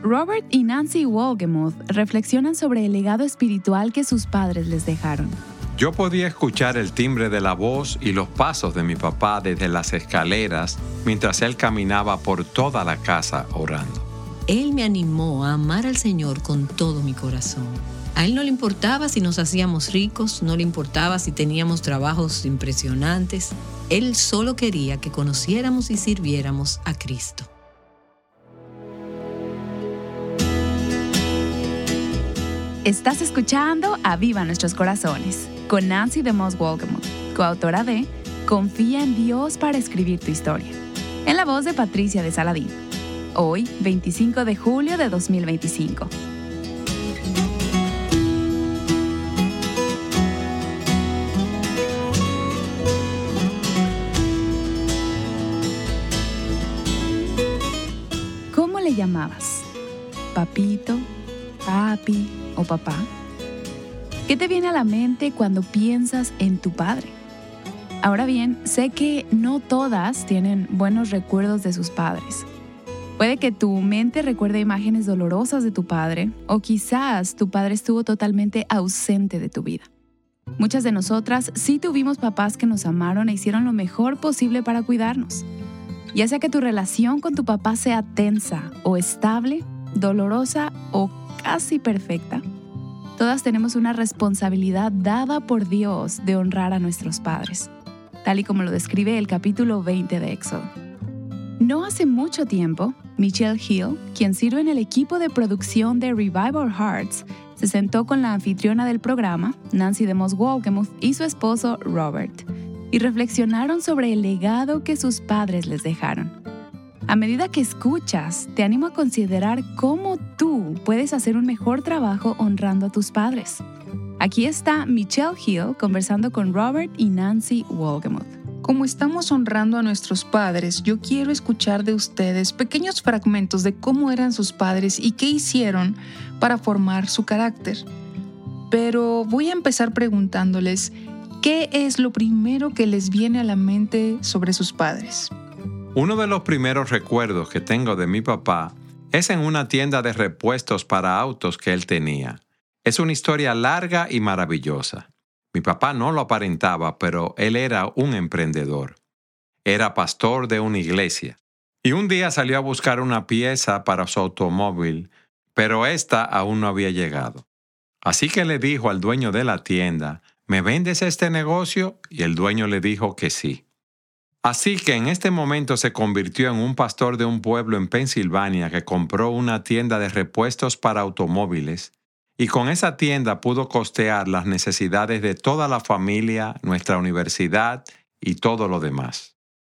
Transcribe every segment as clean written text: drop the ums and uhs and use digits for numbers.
Robert y Nancy Wolgemuth reflexionan sobre el legado espiritual que sus padres les dejaron. Yo podía escuchar el timbre de la voz y los pasos de mi papá desde las escaleras mientras él caminaba por toda la casa orando. Él me animó a amar al Señor con todo mi corazón. A él no le importaba si nos hacíamos ricos, no le importaba si teníamos trabajos impresionantes. Él solo quería que conociéramos y sirviéramos a Cristo. Estás escuchando Aviva Nuestros Corazones con Nancy DeMoss Wolgemuth, coautora de Confía en Dios para escribir tu historia, en la voz de Patricia de Saladín. Hoy, 25 de julio de 2025. ¿Cómo le llamabas? ¿Papito, papi o papá? ¿Qué te viene a la mente cuando piensas en tu padre? Ahora bien, sé que no todas tienen buenos recuerdos de sus padres. Puede que tu mente recuerde imágenes dolorosas de tu padre, o quizás tu padre estuvo totalmente ausente de tu vida. Muchas de nosotras sí tuvimos papás que nos amaron e hicieron lo mejor posible para cuidarnos. Ya sea que tu relación con tu papá sea tensa o estable, dolorosa o casi perfecta, todas tenemos una responsabilidad dada por Dios de honrar a nuestros padres, tal y como lo describe el capítulo 20 de Éxodo. No hace mucho tiempo, Michelle Hill, quien sirve en el equipo de producción de Revive Our Hearts, se sentó con la anfitriona del programa, Nancy DeMoss Wolgemuth, y su esposo Robert, y reflexionaron sobre el legado que sus padres les dejaron. A medida que escuchas, te animo a considerar cómo tú puedes hacer un mejor trabajo honrando a tus padres. Aquí está Michelle Hill conversando con Robert y Nancy Wolgemuth. Como estamos honrando a nuestros padres, yo quiero escuchar de ustedes pequeños fragmentos de cómo eran sus padres y qué hicieron para formar su carácter. Pero voy a empezar preguntándoles, ¿qué es lo primero que les viene a la mente sobre sus padres? Uno de los primeros recuerdos que tengo de mi papá es en una tienda de repuestos para autos que él tenía. Es una historia larga y maravillosa. Mi papá no lo aparentaba, pero él era un emprendedor. Era pastor de una iglesia. Y un día salió a buscar una pieza para su automóvil, pero esta aún no había llegado. Así que le dijo al dueño de la tienda, ¿me vendes este negocio? Y el dueño le dijo que sí. Así que en este momento se convirtió en un pastor de un pueblo en Pensilvania que compró una tienda de repuestos para automóviles y con esa tienda pudo costear las necesidades de toda la familia, nuestra universidad y todo lo demás.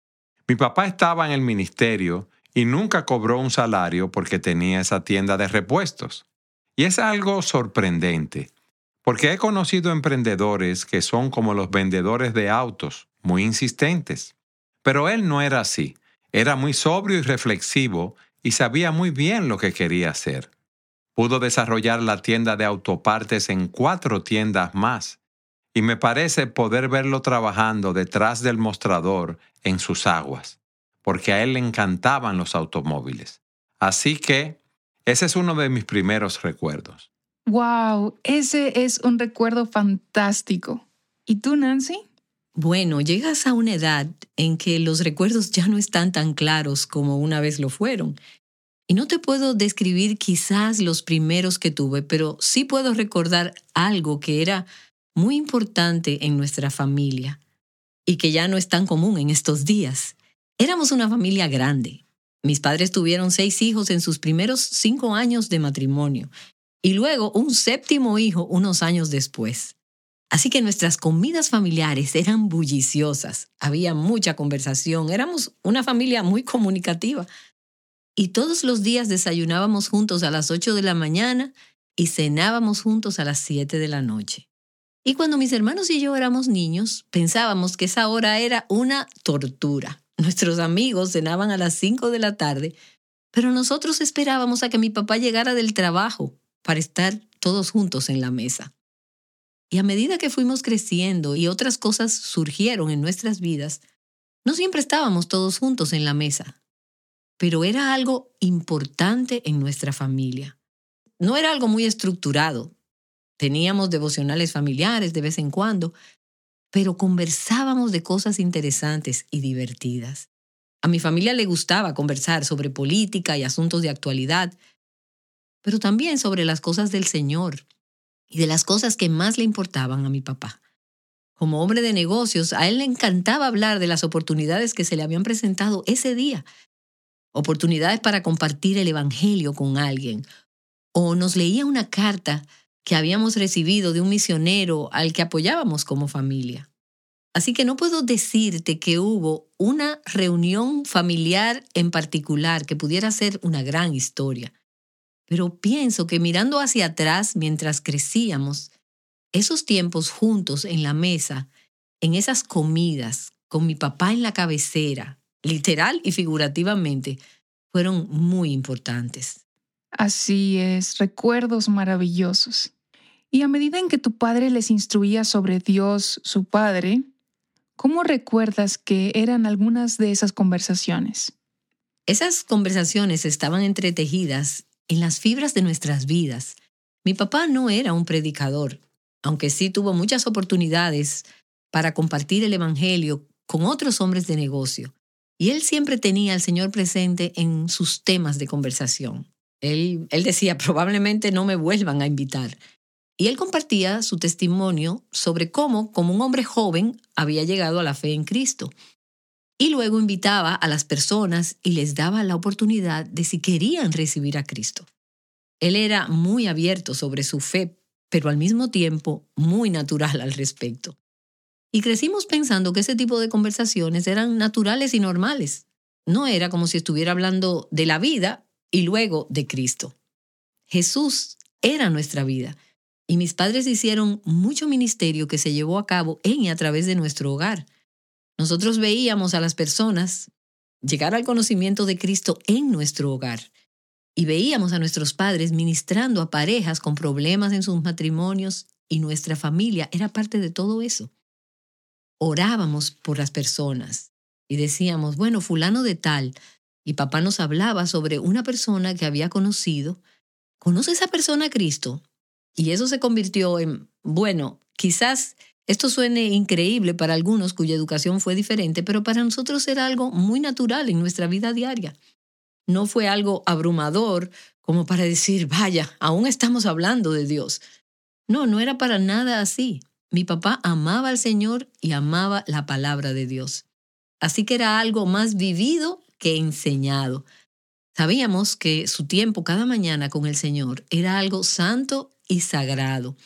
Mi papá estaba en el ministerio y nunca cobró un salario porque tenía esa tienda de repuestos. Y es algo sorprendente, porque he conocido emprendedores que son como los vendedores de autos, muy insistentes. Pero él no era así. Era muy sobrio y reflexivo y sabía muy bien lo que quería hacer. Pudo desarrollar la tienda de autopartes en 4 tiendas más. Y me parece poder verlo trabajando detrás del mostrador en sus aguas, porque a él le encantaban los automóviles. Así que ese es uno de mis primeros recuerdos. ¡Wow! Ese es un recuerdo fantástico. ¿Y tú, Nancy? Bueno, llegas a una edad en que los recuerdos ya no están tan claros como una vez lo fueron. Y no te puedo describir quizás los primeros que tuve, pero sí puedo recordar algo que era muy importante en nuestra familia y que ya no es tan común en estos días. Éramos una familia grande. Mis padres tuvieron 6 hijos en sus primeros 5 años de matrimonio y luego un 7º hijo unos años después. Así que nuestras comidas familiares eran bulliciosas. Había mucha conversación. Éramos una familia muy comunicativa. Y todos los días desayunábamos juntos a las 8 de la mañana y cenábamos juntos a las 7 de la noche. Y cuando mis hermanos y yo éramos niños, pensábamos que esa hora era una tortura. Nuestros amigos cenaban a las 5 de la tarde, pero nosotros esperábamos a que mi papá llegara del trabajo para estar todos juntos en la mesa. Y a medida que fuimos creciendo y otras cosas surgieron en nuestras vidas, no siempre estábamos todos juntos en la mesa. pero era algo importante en nuestra familia. No era algo muy estructurado. Teníamos devocionales familiares de vez en cuando, pero conversábamos de cosas interesantes y divertidas. A mi familia le gustaba conversar sobre política y asuntos de actualidad, pero también sobre las cosas del Señor y de las cosas que más le importaban a mi papá. Como hombre de negocios, a él le encantaba hablar de las oportunidades que se le habían presentado ese día. Oportunidades para compartir el evangelio con alguien. O nos leía una carta que habíamos recibido de un misionero al que apoyábamos como familia. Así que no puedo decirte que hubo una reunión familiar en particular que pudiera ser una gran historia. Pero pienso que mirando hacia atrás mientras crecíamos, esos tiempos juntos en la mesa, en esas comidas, con mi papá en la cabecera, literal y figurativamente, fueron muy importantes. Así es, recuerdos maravillosos. Y a medida en que tu padre les instruía sobre Dios, su Padre, ¿cómo recuerdas que eran algunas de esas conversaciones? Esas conversaciones estaban entretejidas en las fibras de nuestras vidas. Mi papá no era un predicador, aunque sí tuvo muchas oportunidades para compartir el evangelio con otros hombres de negocio. Y él siempre tenía al Señor presente en sus temas de conversación. Él decía, probablemente no me vuelvan a invitar. Y él compartía su testimonio sobre cómo, como un hombre joven, había llegado a la fe en Cristo. Y luego invitaba a las personas y les daba la oportunidad de si querían recibir a Cristo. Él era muy abierto sobre su fe, pero al mismo tiempo muy natural al respecto. Y crecimos pensando que ese tipo de conversaciones eran naturales y normales. No era como si estuviera hablando de la vida y luego de Cristo. Jesús era nuestra vida. Y mis padres hicieron mucho ministerio que se llevó a cabo en y a través de nuestro hogar. Nosotros veíamos a las personas llegar al conocimiento de Cristo en nuestro hogar. Y veíamos a nuestros padres ministrando a parejas con problemas en sus matrimonios y nuestra familia era parte de todo eso. Orábamos por las personas y decíamos, bueno, fulano de tal. Y papá nos hablaba sobre una persona que había conocido. ¿Conoce esa persona a Cristo? Y eso se convirtió en, bueno, quizás esto suene increíble para algunos cuya educación fue diferente, pero para nosotros era algo muy natural en nuestra vida diaria. No fue algo abrumador como para decir, vaya, aún estamos hablando de Dios. No, no era para nada así. Mi papá amaba al Señor y amaba la palabra de Dios. Así que era algo más vivido que enseñado. Sabíamos que su tiempo cada mañana con el Señor era algo santo y sagrado.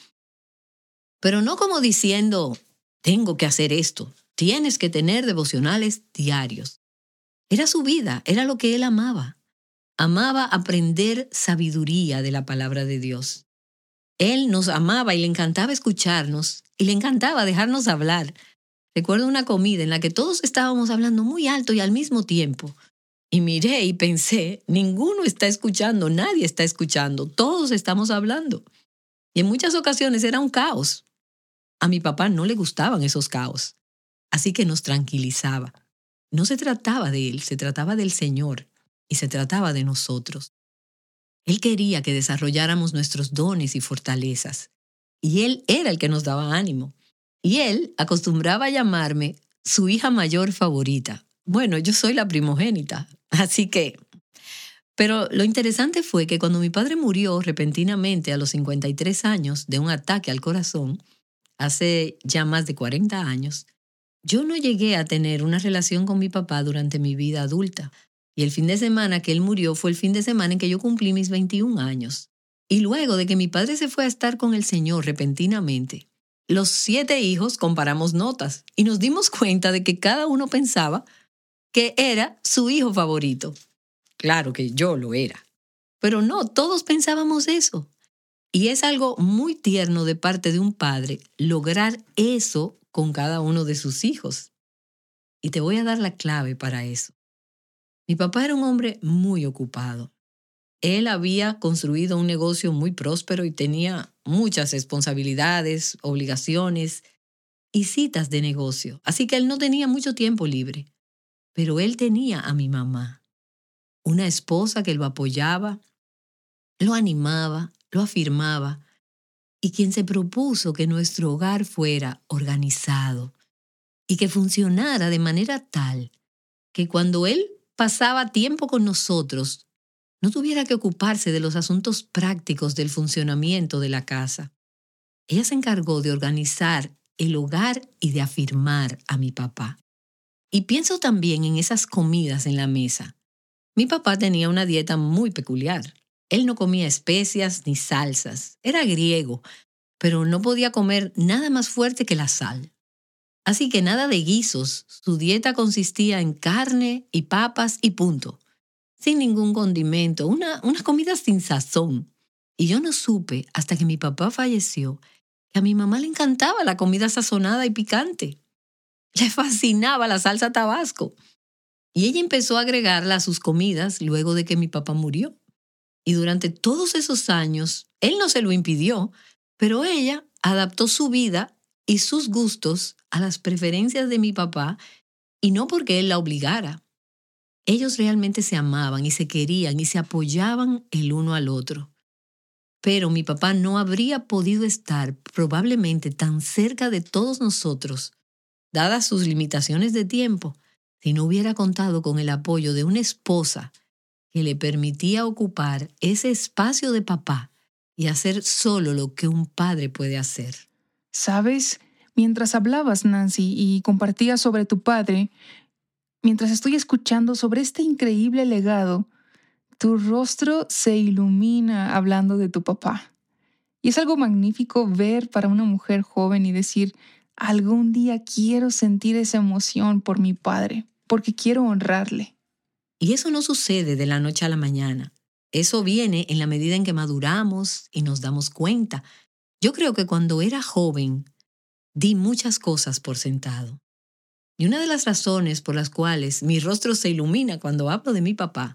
Pero no como diciendo, tengo que hacer esto, tienes que tener devocionales diarios. Era su vida, era lo que él amaba. Amaba aprender sabiduría de la palabra de Dios. Él nos amaba y le encantaba escucharnos y le encantaba dejarnos hablar. Recuerdo una comida en la que todos estábamos hablando muy alto y al mismo tiempo. Y miré y pensé, ninguno está escuchando, nadie está escuchando, todos estamos hablando. Y en muchas ocasiones era un caos. A mi papá no le gustaban esos caos, así que nos tranquilizaba. No se trataba de él, se trataba del Señor y se trataba de nosotros. Él quería que desarrolláramos nuestros dones y fortalezas, y él era el que nos daba ánimo. Y él acostumbraba a llamarme su hija mayor favorita. Bueno, yo soy la primogénita, así que... Pero lo interesante fue que cuando mi padre murió repentinamente a los 53 años de un ataque al corazón, hace ya más de 40 años, yo no llegué a tener una relación con mi papá durante mi vida adulta. Y el fin de semana que él murió fue el fin de semana en que yo cumplí mis 21 años. Y luego de que mi padre se fue a estar con el Señor repentinamente, los 7 hijos comparamos notas y nos dimos cuenta de que cada uno pensaba que era su hijo favorito. Claro que yo lo era. Pero no, todos pensábamos eso. Y es algo muy tierno de parte de un padre lograr eso con cada uno de sus hijos. Y te voy a dar la clave para eso. Mi papá era un hombre muy ocupado. Él había construido un negocio muy próspero y tenía muchas responsabilidades, obligaciones y citas de negocio. Así que él no tenía mucho tiempo libre. Pero él tenía a mi mamá. una esposa que lo apoyaba, lo animaba, lo afirmaba, y quien se propuso que nuestro hogar fuera organizado y que funcionara de manera tal que cuando él pasaba tiempo con nosotros, no tuviera que ocuparse de los asuntos prácticos del funcionamiento de la casa. Ella se encargó de organizar el hogar y de afirmar a mi papá. Y pienso también en esas comidas en la mesa. Mi papá tenía una dieta muy peculiar. Él no comía especias ni salsas. Era griego, pero no podía comer nada más fuerte que la sal. Así que nada de guisos. Su dieta consistía en carne y papas y punto. Sin ningún condimento, una comida sin sazón. Y yo no supe, hasta que mi papá falleció, que a mi mamá le encantaba la comida sazonada y picante. Le fascinaba la salsa Tabasco. Y ella empezó a agregarla a sus comidas luego de que mi papá murió. Y durante todos esos años, él no se lo impidió, pero ella adaptó su vida y sus gustos a las preferencias de mi papá, y no porque él la obligara. Ellos realmente se amaban y se querían y se apoyaban el uno al otro. Pero mi papá no habría podido estar probablemente tan cerca de todos nosotros, dadas sus limitaciones de tiempo, si no hubiera contado con el apoyo de una esposa que le permitía ocupar ese espacio de papá y hacer solo lo que un padre puede hacer. ¿Sabes? Mientras hablabas, Nancy, y compartías sobre tu padre, mientras estoy escuchando sobre este increíble legado, tu rostro se ilumina hablando de tu papá. Y es algo magnífico ver para una mujer joven y decir, algún día quiero sentir esa emoción por mi padre, porque quiero honrarle. Y eso no sucede de la noche a la mañana. Eso viene en la medida en que maduramos y nos damos cuenta. Yo creo que cuando era joven, di muchas cosas por sentado. Y una de las razones por las cuales mi rostro se ilumina cuando hablo de mi papá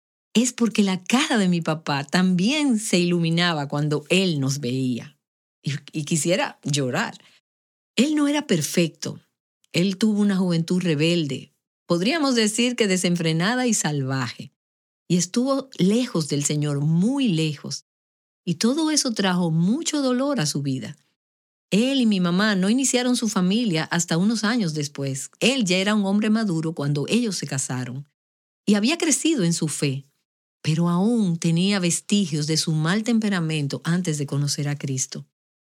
es porque la cara de mi papá también se iluminaba cuando él nos veía. Y quisiera llorar. Él no era perfecto. Él tuvo una juventud rebelde. Podríamos decir que desenfrenada y salvaje. Y estuvo lejos del Señor, muy lejos. Y todo eso trajo mucho dolor a su vida. Él y mi mamá no iniciaron su familia hasta unos años después. Él ya era un hombre maduro cuando ellos se casaron. Y había crecido en su fe, pero aún tenía vestigios de su mal temperamento antes de conocer a Cristo.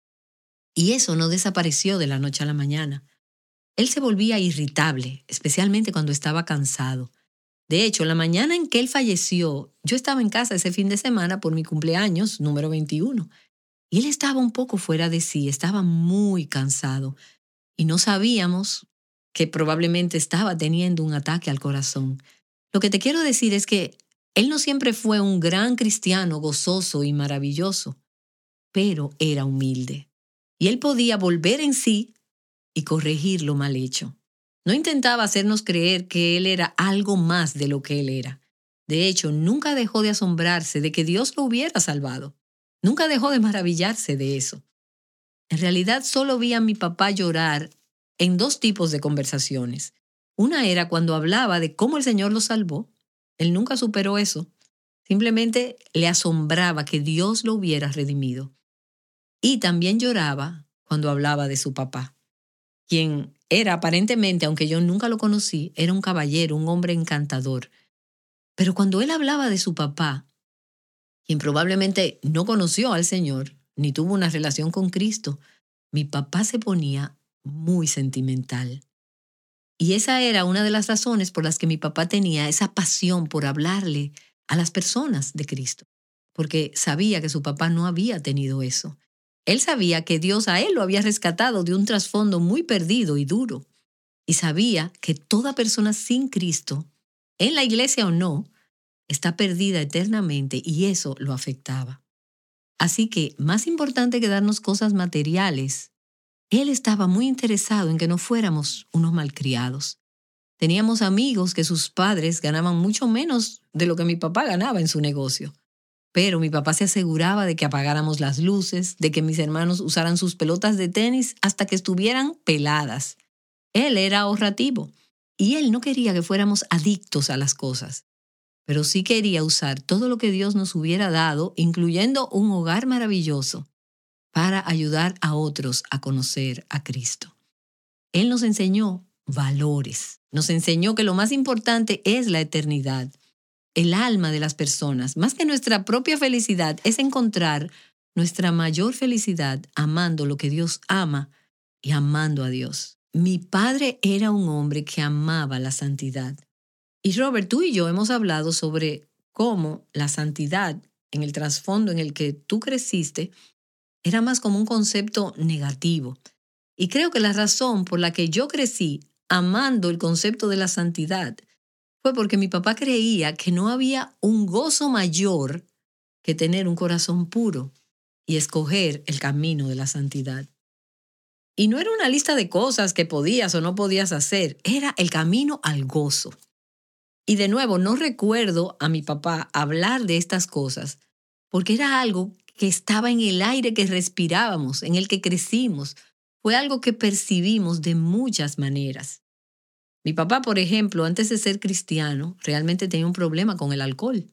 Y eso no desapareció de la noche a la mañana. Él se volvía irritable, especialmente cuando estaba cansado. De hecho, la mañana en que él falleció, yo estaba en casa ese fin de semana por mi cumpleaños, número 21. Y él estaba un poco fuera de sí, estaba muy cansado. Y no sabíamos que probablemente estaba teniendo un ataque al corazón. Lo que te quiero decir es que él no siempre fue un gran cristiano gozoso y maravilloso, pero era humilde. Y él podía volver en sí y corregir lo mal hecho. No intentaba hacernos creer que él era algo más de lo que él era. De hecho, nunca dejó de asombrarse de que Dios lo hubiera salvado. Nunca dejó de maravillarse de eso. En realidad, solo vi a mi papá llorar en dos tipos de conversaciones. Una era cuando hablaba de cómo el Señor lo salvó. Él nunca superó eso. Simplemente le asombraba que Dios lo hubiera redimido. Y también lloraba cuando hablaba de su papá, quien era aparentemente, aunque yo nunca lo conocí, era un caballero, un hombre encantador. Pero cuando él hablaba de su papá, quien probablemente no conoció al Señor, ni tuvo una relación con Cristo, mi papá se ponía muy sentimental. Y esa era una de las razones por las que mi papá tenía esa pasión por hablarle a las personas de Cristo, porque sabía que su papá no había tenido eso. Él sabía que Dios a él lo había rescatado de un trasfondo muy perdido y duro, y sabía que toda persona sin Cristo, en la iglesia o no, está perdida eternamente, y eso lo afectaba. Así que, más importante que darnos cosas materiales, él estaba muy interesado en que no fuéramos unos malcriados. Teníamos amigos que sus padres ganaban mucho menos de lo que mi papá ganaba en su negocio. Pero mi papá se aseguraba de que apagáramos las luces, de que mis hermanos usaran sus pelotas de tenis hasta que estuvieran peladas. Él era ahorrativo y él no quería que fuéramos adictos a las cosas. pero sí quería usar todo lo que Dios nos hubiera dado, incluyendo un hogar maravilloso, para ayudar a otros a conocer a Cristo. Él nos enseñó valores, nos enseñó que lo más importante es la eternidad, el alma de las personas. Más que nuestra propia felicidad, es encontrar nuestra mayor felicidad amando lo que Dios ama y amando a Dios. Mi padre era un hombre que amaba la santidad. Y Robert, tú y yo hemos hablado sobre cómo la santidad, en el trasfondo en el que tú creciste, era más como un concepto negativo. Y creo que la razón por la que yo crecí amando el concepto de la santidad fue porque mi papá creía que no había un gozo mayor que tener un corazón puro y escoger el camino de la santidad. Y no era una lista de cosas que podías o no podías hacer, era el camino al gozo. Y de nuevo, no recuerdo a mi papá hablar de estas cosas, porque era algo que estaba en el aire que respirábamos, en el que crecimos. Fue algo que percibimos de muchas maneras. Mi papá, por ejemplo, antes de ser cristiano, realmente tenía un problema con el alcohol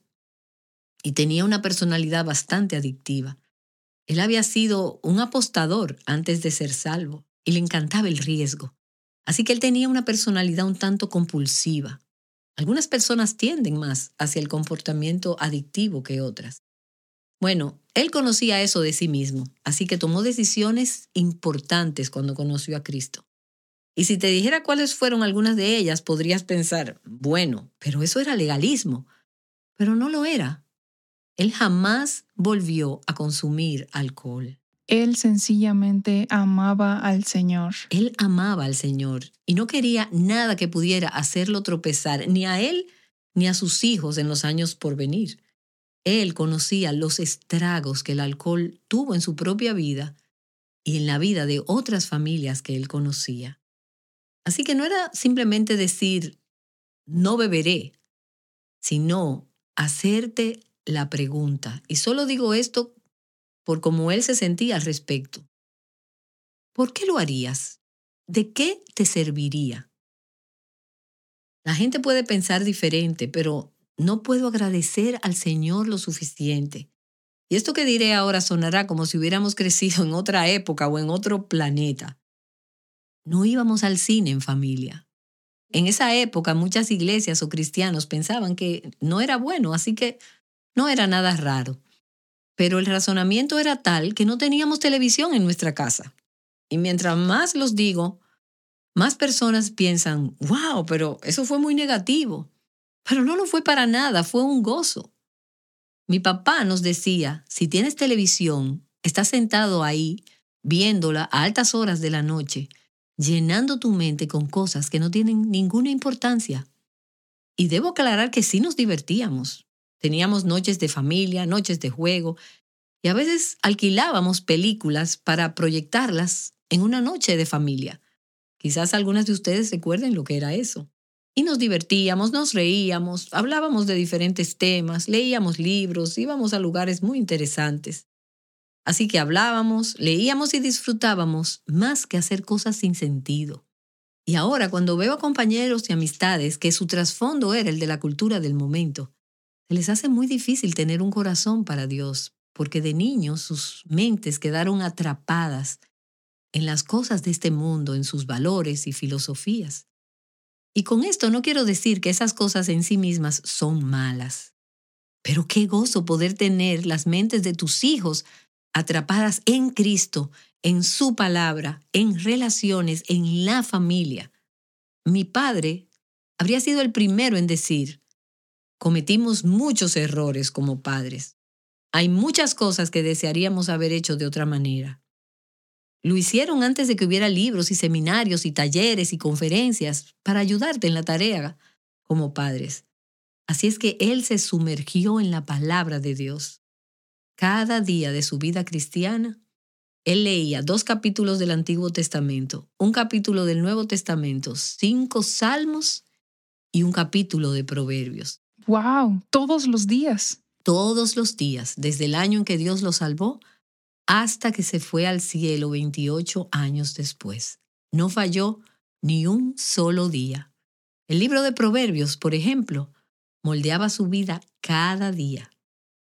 y tenía una personalidad bastante adictiva. Él había sido un apostador antes de ser salvo y le encantaba el riesgo. Así que él tenía una personalidad un tanto compulsiva. Algunas personas tienden más hacia el comportamiento adictivo que otras. Bueno, él conocía eso de sí mismo, así que tomó decisiones importantes cuando conoció a Cristo. Y si te dijera cuáles fueron algunas de ellas, podrías pensar, bueno, pero eso era legalismo. Pero no lo era. Él jamás volvió a consumir alcohol. Él sencillamente amaba al Señor. Él amaba al Señor y no quería nada que pudiera hacerlo tropezar, ni a él ni a sus hijos en los años por venir. Él conocía los estragos que el alcohol tuvo en su propia vida y en la vida de otras familias que él conocía. Así que no era simplemente decir, no beberé, sino hacerte la pregunta. Y solo digo esto por cómo él se sentía al respecto. ¿Por qué lo harías? ¿De qué te serviría? La gente puede pensar diferente, pero no puedo agradecer al Señor lo suficiente. Y esto que diré ahora sonará como si hubiéramos crecido en otra época o en otro planeta. No íbamos al cine en familia. En esa época muchas iglesias o cristianos pensaban que no era bueno, así que no era nada raro. Pero el razonamiento era tal que no teníamos televisión en nuestra casa. Y mientras más los digo, más personas piensan, wow, pero eso fue muy negativo. Pero no lo fue para nada, fue un gozo. Mi papá nos decía, si tienes televisión, estás sentado ahí, viéndola a altas horas de la noche, llenando tu mente con cosas que no tienen ninguna importancia. Y debo aclarar que sí nos divertíamos. Teníamos noches de familia, noches de juego, y a veces alquilábamos películas para proyectarlas en una noche de familia. Quizás algunas de ustedes recuerden lo que era eso. Y nos divertíamos, nos reíamos, hablábamos de diferentes temas, leíamos libros, íbamos a lugares muy interesantes. Así que hablábamos, leíamos y disfrutábamos más que hacer cosas sin sentido. Y ahora, cuando veo a compañeros y amistades que su trasfondo era el de la cultura del momento, se les hace muy difícil tener un corazón para Dios, porque de niños sus mentes quedaron atrapadas en las cosas de este mundo, en sus valores y filosofías. Y con esto no quiero decir que esas cosas en sí mismas son malas. Pero qué gozo poder tener las mentes de tus hijos atrapadas en Cristo, en su palabra, en relaciones, en la familia. Mi padre habría sido el primero en decir, cometimos muchos errores como padres. Hay muchas cosas que desearíamos haber hecho de otra manera. Lo hicieron antes de que hubiera libros y seminarios y talleres y conferencias para ayudarte en la tarea como padres. Así es que él se sumergió en la palabra de Dios. Cada día de su vida cristiana, él leía 2 capítulos del Antiguo Testamento, 1 capítulo del Nuevo Testamento, 5 salmos y 1 capítulo de Proverbios. ¡Wow! Todos los días. Todos los días, desde el año en que Dios lo salvó hasta que se fue al cielo 28 años después. No falló ni un solo día. El libro de Proverbios, por ejemplo, moldeaba su vida cada día.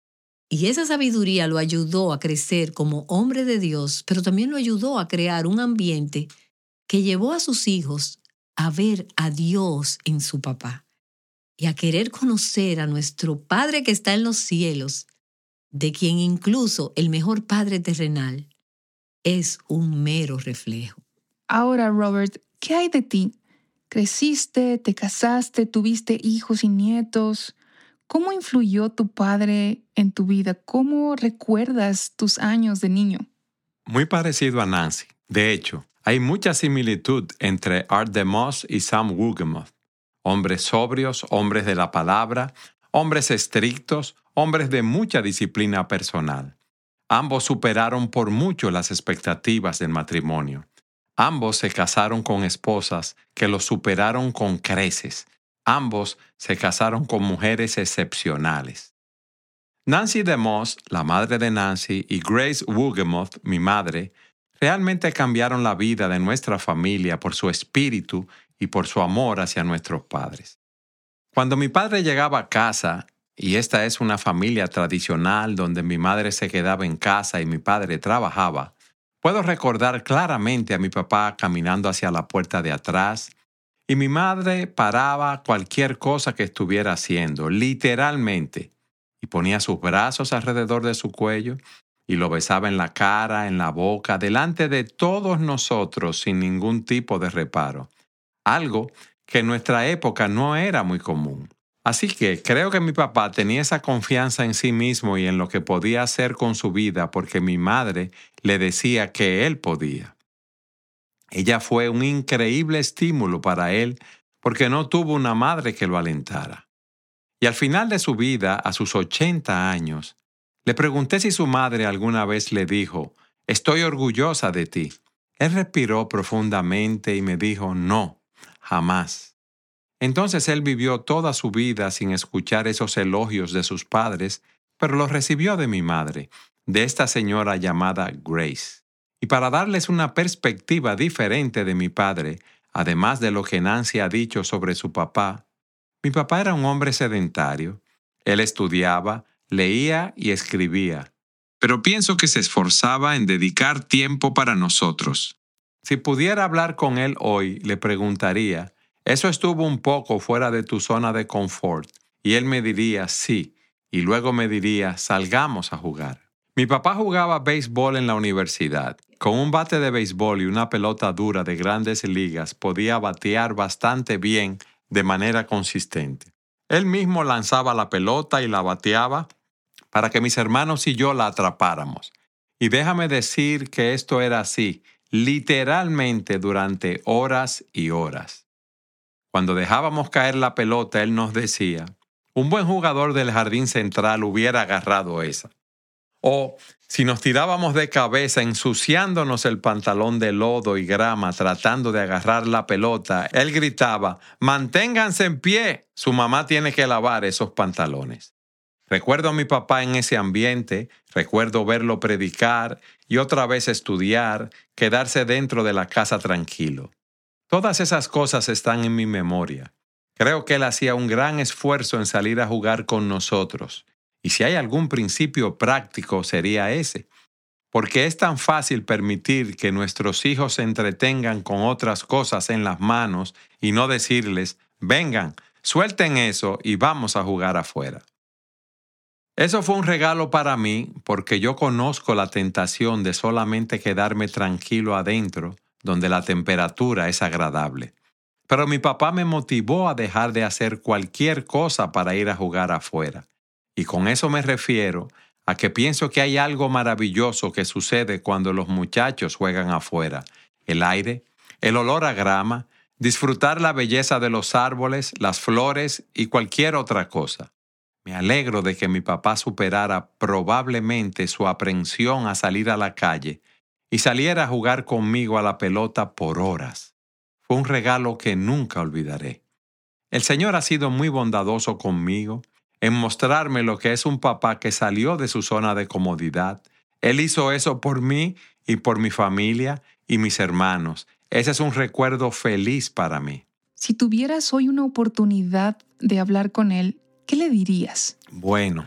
Y esa sabiduría lo ayudó a crecer como hombre de Dios, pero también lo ayudó a crear un ambiente que llevó a sus hijos a ver a Dios en su papá y a querer conocer a nuestro Padre que está en los cielos, de quien incluso el mejor padre terrenal es un mero reflejo. Ahora, Robert, ¿qué hay de ti? ¿Creciste, te casaste, tuviste hijos y nietos? ¿Cómo influyó tu padre en tu vida? ¿Cómo recuerdas tus años de niño? Muy parecido a Nancy. De hecho, hay mucha similitud entre Art DeMoss y Sam Wogemuth. Hombres sobrios, hombres de la palabra, hombres estrictos, hombres de mucha disciplina personal. Ambos superaron por mucho las expectativas del matrimonio. Ambos se casaron con esposas que los superaron con creces. Ambos se casaron con mujeres excepcionales. Nancy DeMoss, la madre de Nancy, y Grace Wogemuth, mi madre, realmente cambiaron la vida de nuestra familia por su espíritu y por su amor hacia nuestros padres. Cuando mi padre llegaba a casa, y esta es una familia tradicional donde mi madre se quedaba en casa y mi padre trabajaba, puedo recordar claramente a mi papá caminando hacia la puerta de atrás y mi madre paraba cualquier cosa que estuviera haciendo, literalmente, y ponía sus brazos alrededor de su cuello y lo besaba en la cara, en la boca, delante de todos nosotros sin ningún tipo de reparo. Algo que en nuestra época no era muy común. Así que creo que mi papá tenía esa confianza en sí mismo y en lo que podía hacer con su vida porque mi madre le decía que él podía. Ella fue un increíble estímulo para él porque no tuvo una madre que lo alentara. Y al final de su vida, a sus 80 años, le pregunté si su madre alguna vez le dijo, «Estoy orgullosa de ti». Él respiró profundamente y me dijo, «No, jamás». Entonces él vivió toda su vida sin escuchar esos elogios de sus padres, pero los recibió de mi madre, de esta señora llamada Grace. Y para darles una perspectiva diferente de mi padre, además de lo que Nancy ha dicho sobre su papá, mi papá era un hombre sedentario. Él estudiaba, leía y escribía, pero pienso que se esforzaba en dedicar tiempo para nosotros. Si pudiera hablar con él hoy, le preguntaría, ¿eso estuvo un poco fuera de tu zona de confort? Y él me diría sí, y luego me diría, salgamos a jugar. Mi papá jugaba béisbol en la universidad. Con un bate de béisbol y una pelota dura de grandes ligas podía batear bastante bien de manera consistente. Él mismo lanzaba la pelota y la bateaba para que mis hermanos y yo la atrapáramos. Y déjame decir que esto era así, literalmente durante horas y horas. Cuando dejábamos caer la pelota, él nos decía, un buen jugador del jardín central hubiera agarrado esa. O si nos tirábamos de cabeza ensuciándonos el pantalón de lodo y grama tratando de agarrar la pelota, él gritaba, manténganse en pie, su mamá tiene que lavar esos pantalones. Recuerdo a mi papá en ese ambiente, recuerdo verlo predicar y otra vez estudiar, quedarse dentro de la casa tranquilo. Todas esas cosas están en mi memoria. Creo que él hacía un gran esfuerzo en salir a jugar con nosotros. Y si hay algún principio práctico sería ese. Porque es tan fácil permitir que nuestros hijos se entretengan con otras cosas en las manos y no decirles, vengan, suelten eso y vamos a jugar afuera. Eso fue un regalo para mí porque yo conozco la tentación de solamente quedarme tranquilo adentro donde la temperatura es agradable. Pero mi papá me motivó a dejar de hacer cualquier cosa para ir a jugar afuera. Y con eso me refiero a que pienso que hay algo maravilloso que sucede cuando los muchachos juegan afuera. El aire, el olor a grama, disfrutar la belleza de los árboles, las flores y cualquier otra cosa. Me alegro de que mi papá superara probablemente su aprensión a salir a la calle y saliera a jugar conmigo a la pelota por horas. Fue un regalo que nunca olvidaré. El Señor ha sido muy bondadoso conmigo en mostrarme lo que es un papá que salió de su zona de comodidad. Él hizo eso por mí y por mi familia y mis hermanos. Ese es un recuerdo feliz para mí. Si tuvieras hoy una oportunidad de hablar con él, ¿qué le dirías? Bueno,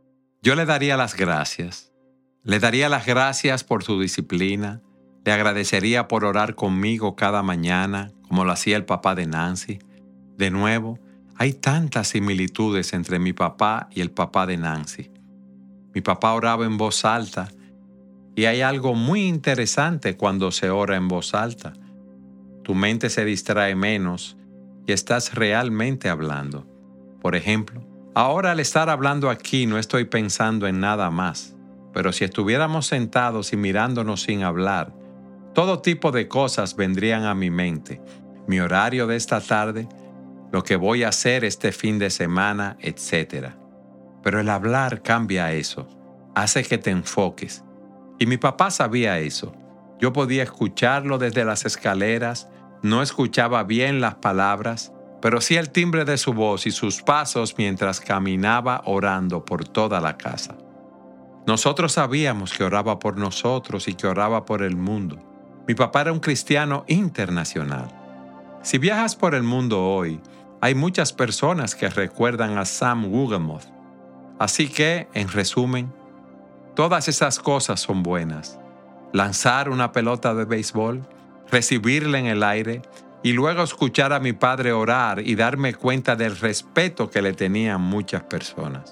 yo le daría las gracias. Le daría las gracias por su disciplina. Le agradecería por orar conmigo cada mañana, como lo hacía el papá de Nancy. De nuevo, hay tantas similitudes entre mi papá y el papá de Nancy. Mi papá oraba en voz alta, y hay algo muy interesante cuando se ora en voz alta. Tu mente se distrae menos y estás realmente hablando. Por ejemplo, ahora al estar hablando aquí no estoy pensando en nada más, pero si estuviéramos sentados y mirándonos sin hablar, todo tipo de cosas vendrían a mi mente. Mi horario de esta tarde, lo que voy a hacer este fin de semana, etc. Pero el hablar cambia eso, hace que te enfoques. Y mi papá sabía eso. Yo podía escucharlo desde las escaleras, no escuchaba bien las palabras, pero sí el timbre de su voz y sus pasos mientras caminaba orando por toda la casa. Nosotros sabíamos que oraba por nosotros y que oraba por el mundo. Mi papá era un cristiano internacional. Si viajas por el mundo hoy, hay muchas personas que recuerdan a Sam Woolgamoth. Así que, en resumen, todas esas cosas son buenas. Lanzar una pelota de béisbol, recibirla en el aire y luego escuchar a mi padre orar y darme cuenta del respeto que le tenían muchas personas.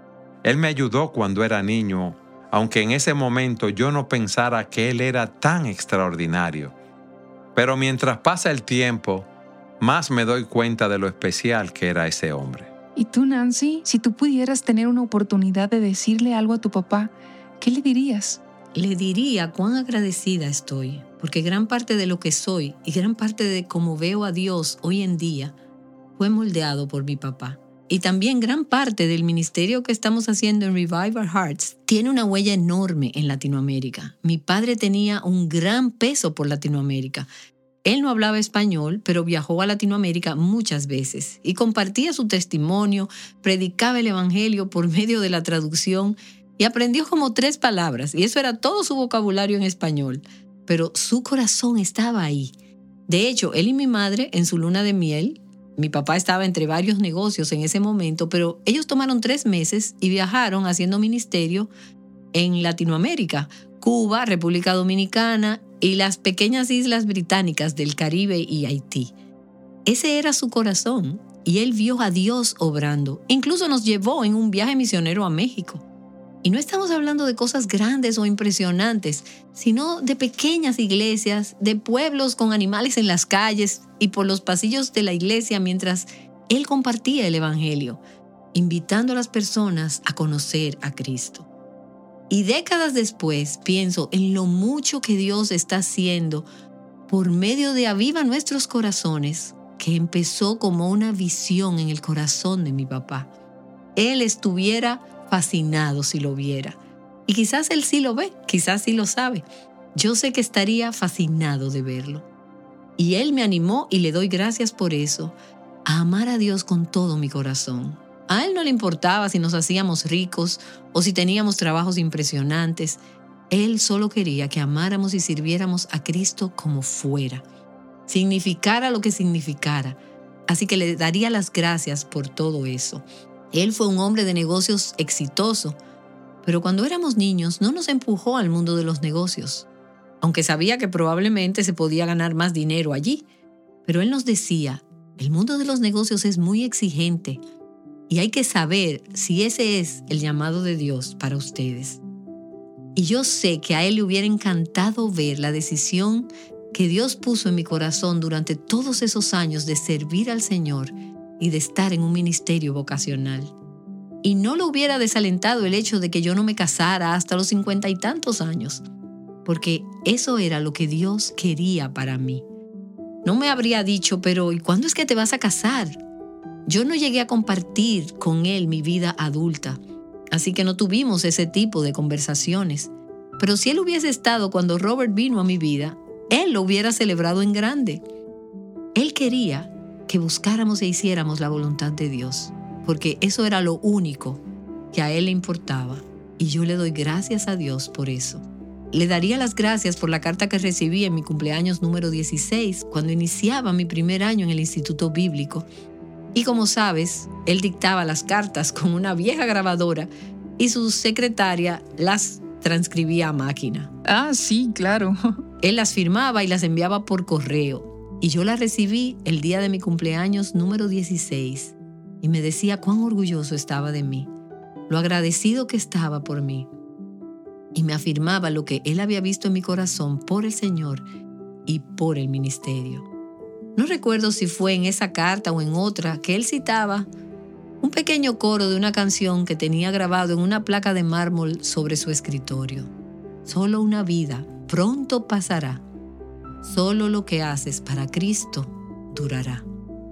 Él me ayudó cuando era niño, aunque en ese momento yo no pensara que él era tan extraordinario. Pero mientras pasa el tiempo, más me doy cuenta de lo especial que era ese hombre. ¿Y tú, Nancy, si tú pudieras tener una oportunidad de decirle algo a tu papá, qué le dirías? Le diría cuán agradecida estoy, porque gran parte de lo que soy y gran parte de cómo veo a Dios hoy en día fue moldeado por mi papá. Y también gran parte del ministerio que estamos haciendo en Revive Our Hearts tiene una huella enorme en Latinoamérica. Mi padre tenía un gran peso por Latinoamérica. Él no hablaba español, pero viajó a Latinoamérica muchas veces y compartía su testimonio, predicaba el evangelio por medio de la traducción y aprendió como 3 palabras, y eso era todo su vocabulario en español. Pero su corazón estaba ahí. De hecho, él y mi madre, en su luna de miel, mi papá estaba entre varios negocios en ese momento, pero ellos tomaron 3 meses y viajaron haciendo ministerio en Latinoamérica, Cuba, República Dominicana y las pequeñas islas británicas del Caribe y Haití. Ese era su corazón, y él vio a Dios obrando. Incluso nos llevó en un viaje misionero a México. Y no estamos hablando de cosas grandes o impresionantes, sino de pequeñas iglesias, de pueblos con animales en las calles y por los pasillos de la iglesia mientras él compartía el evangelio, invitando a las personas a conocer a Cristo. Y décadas después pienso en lo mucho que Dios está haciendo por medio de Aviva Nuestros Corazones, que empezó como una visión en el corazón de mi papá. Él estuviera fascinado si lo viera. Y quizás él sí lo ve, quizás sí lo sabe. Yo sé que estaría fascinado de verlo. Y él me animó, y le doy gracias por eso, a amar a Dios con todo mi corazón. A él no le importaba si nos hacíamos ricos o si teníamos trabajos impresionantes. Él solo quería que amáramos y sirviéramos a Cristo como fuera, significara lo que significara. Así que le daría las gracias por todo eso. Él fue un hombre de negocios exitoso, pero cuando éramos niños no nos empujó al mundo de los negocios, aunque sabía que probablemente se podía ganar más dinero allí. Pero él nos decía, el mundo de los negocios es muy exigente y hay que saber si ese es el llamado de Dios para ustedes. Y yo sé que a él le hubiera encantado ver la decisión que Dios puso en mi corazón durante todos esos años de servir al Señor y de estar en un ministerio vocacional. Y no lo hubiera desalentado el hecho de que yo no me casara hasta los 50 y tantos años, porque eso era lo que Dios quería para mí. No me habría dicho, pero ¿y cuándo es que te vas a casar? Yo no llegué a compartir con él mi vida adulta, así que no tuvimos ese tipo de conversaciones. Pero si él hubiese estado cuando Robert vino a mi vida, él lo hubiera celebrado en grande. Él quería que buscáramos e hiciéramos la voluntad de Dios, porque eso era lo único que a él le importaba, y yo le doy gracias a Dios por eso. Le daría las gracias por la carta que recibí en mi cumpleaños número 16, cuando iniciaba mi primer año en el Instituto Bíblico, Y como sabes, él dictaba las cartas con una vieja grabadora y su secretaria las transcribía a máquina. Ah, sí, claro. Él las firmaba y las enviaba por correo. Y yo las recibí el día de mi cumpleaños número 16. Y me decía cuán orgulloso estaba de mí, lo agradecido que estaba por mí. Y me afirmaba lo que él había visto en mi corazón por el Señor y por el ministerio. No recuerdo si fue en esa carta o en otra que él citaba un pequeño coro de una canción que tenía grabado en una placa de mármol sobre su escritorio. Solo una vida pronto pasará. Solo lo que haces para Cristo durará.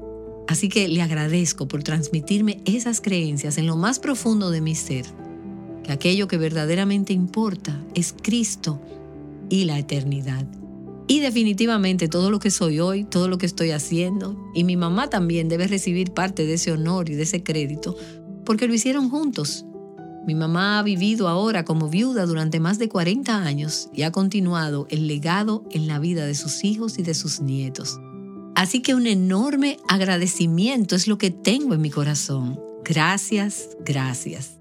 Así que le agradezco por transmitirme esas creencias en lo más profundo de mi ser, que aquello que verdaderamente importa es Cristo y la eternidad. Y definitivamente todo lo que soy hoy, todo lo que estoy haciendo, y mi mamá también debe recibir parte de ese honor y de ese crédito, porque lo hicieron juntos. Mi mamá ha vivido ahora como viuda durante más de 40 años y ha continuado el legado en la vida de sus hijos y de sus nietos. Así que un enorme agradecimiento es lo que tengo en mi corazón. Gracias, gracias.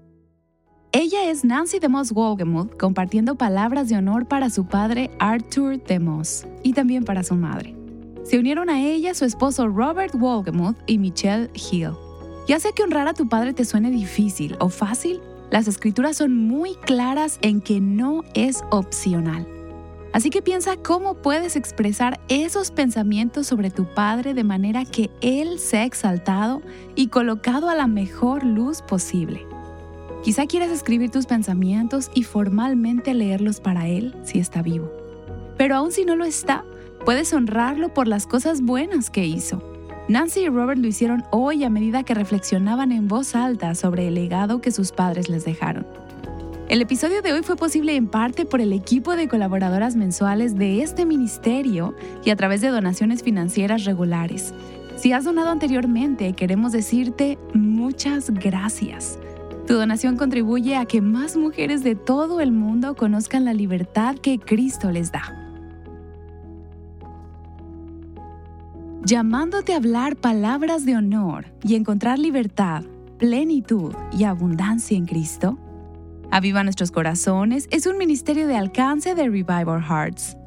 Ella es Nancy DeMoss Wolgemuth, compartiendo palabras de honor para su padre Arthur DeMoss y también para su madre. Se unieron a ella su esposo Robert Wolgemuth y Michelle Hill. Ya sea que honrar a tu padre te suene difícil o fácil, las escrituras son muy claras en que no es opcional. Así que piensa cómo puedes expresar esos pensamientos sobre tu padre de manera que él sea exaltado y colocado a la mejor luz posible. Quizá quieras escribir tus pensamientos y formalmente leerlos para él si está vivo. Pero aun si no lo está, puedes honrarlo por las cosas buenas que hizo. Nancy y Robert lo hicieron hoy a medida que reflexionaban en voz alta sobre el legado que sus padres les dejaron. El episodio de hoy fue posible en parte por el equipo de colaboradoras mensuales de este ministerio y a través de donaciones financieras regulares. Si has donado anteriormente, queremos decirte muchas gracias. Tu donación contribuye a que más mujeres de todo el mundo conozcan la libertad que Cristo les da. Llamándote a hablar palabras de honor y encontrar libertad, plenitud y abundancia en Cristo. Aviva Nuestros Corazones es un ministerio de alcance de Revive Our Hearts.